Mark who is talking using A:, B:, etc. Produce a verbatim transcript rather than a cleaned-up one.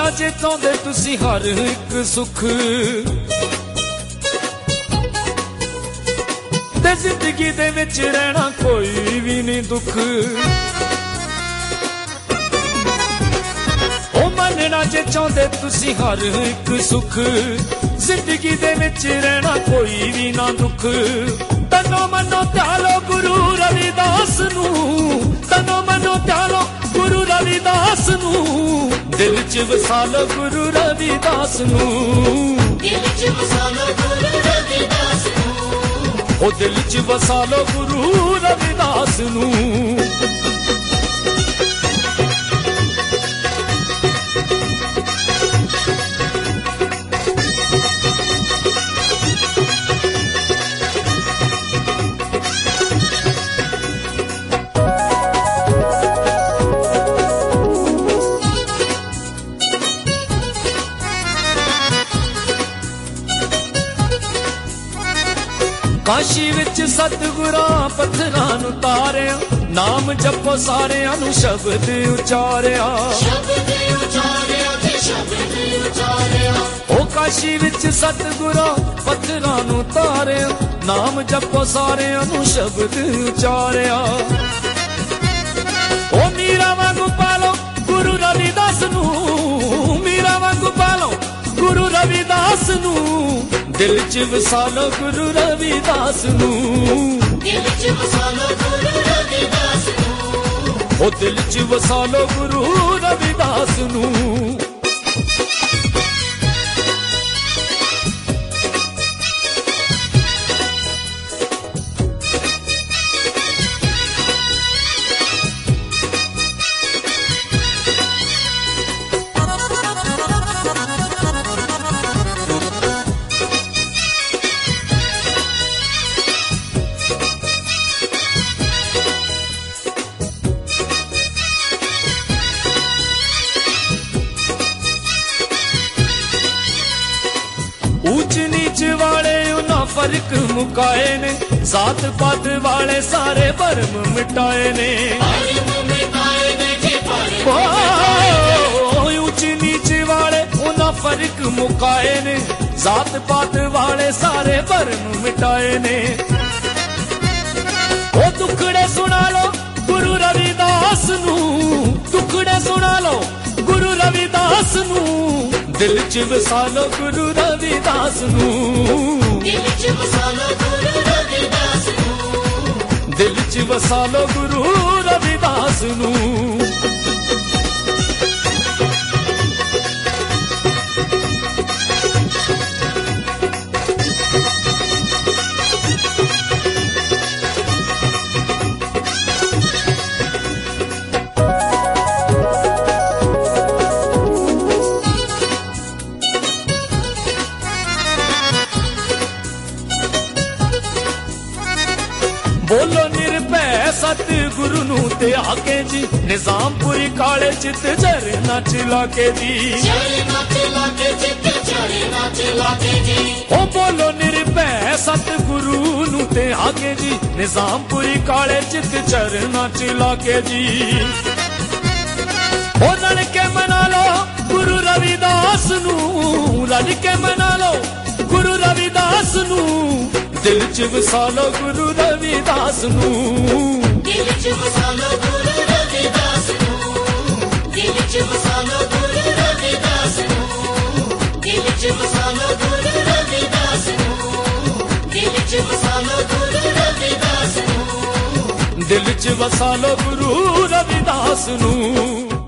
A: जे चाहुंदे तुसी हर एक सुख ते जिंदगी दे विच रहना कोई भी नहीं दुख। ओ मनना जे चाहुंदे तुसी हर एक सुख जिंदगी दे विच रहना कोई भी ना दुख। तनो मनो त्यालो गुरु रविदास नू, तनो मनो त्यालो गुरु रविदास नू, दिल च वसालो गुरु रविदास नू, दिल च वसालो गुरु रविदास नू, ओ दिल च वसालो गुरु रविदास नू। काशी विच सतगुरां पत्थरां नूं तारिया, नाम जपो सारियां नूं शब्द उचारिया, शब्द उचारिया ते शब्द उचारिया। ओ काशी विच सतगुरां पत्थरां नूं तारिया, नाम जपो सारियां नूं शब्द उचारिया। ओ मीरा वांगू पालो गुरु रविदास नूं, मीरा वांगू पालो गुरु रविदास नूं, दिल च वसालो गुरु रविदास नू, दिल च वसालो गुरु रविदास नू, ओ दिल च वसालो गुरु रविदास नू। ऊंच नीच वाले उन्हां फर्क मुकाए ने, जात पात वाले सारे भरम मिटाए ने, ऊंच नीच वाले उन्हां फर्क मुकाए ने, जात पात वाले सारे भरम मिटाए ने। ओ दुखड़े सुना लो गुरु रविदास नू, दुखड़े सुना लो गुरु रविदास नू, दिल च वसालो गुरु रविदास नू, दिल च वसालो गुरु रविदास नू, दिल च वसालो गुरु रविदास नू। बोलो निर्भय सतगुरु नू ते आके जी, निजामपुरी काले चित झरना चिलाके जी, झरना चिलाके चित झरना चिलाके जी। ओ बोलो निर्भय सतगुरु नू ते आके जी, निजामपुरी काले चित झरना चिलाके जी। ओ रल के मना लो गुरु रविदास नू, रल के मना लो गुरु रविदास नू, दिल च वसालो गुरु रविदास नू, दिल च वसालो गुरु रविदास नू, दिल च वसालो गुरु रविदास नू, दिल च वसालो गुरु रविदास नू, दिल च वसालो गुरु रविदास नू, दिल च वसालो गुरु रविदास नू।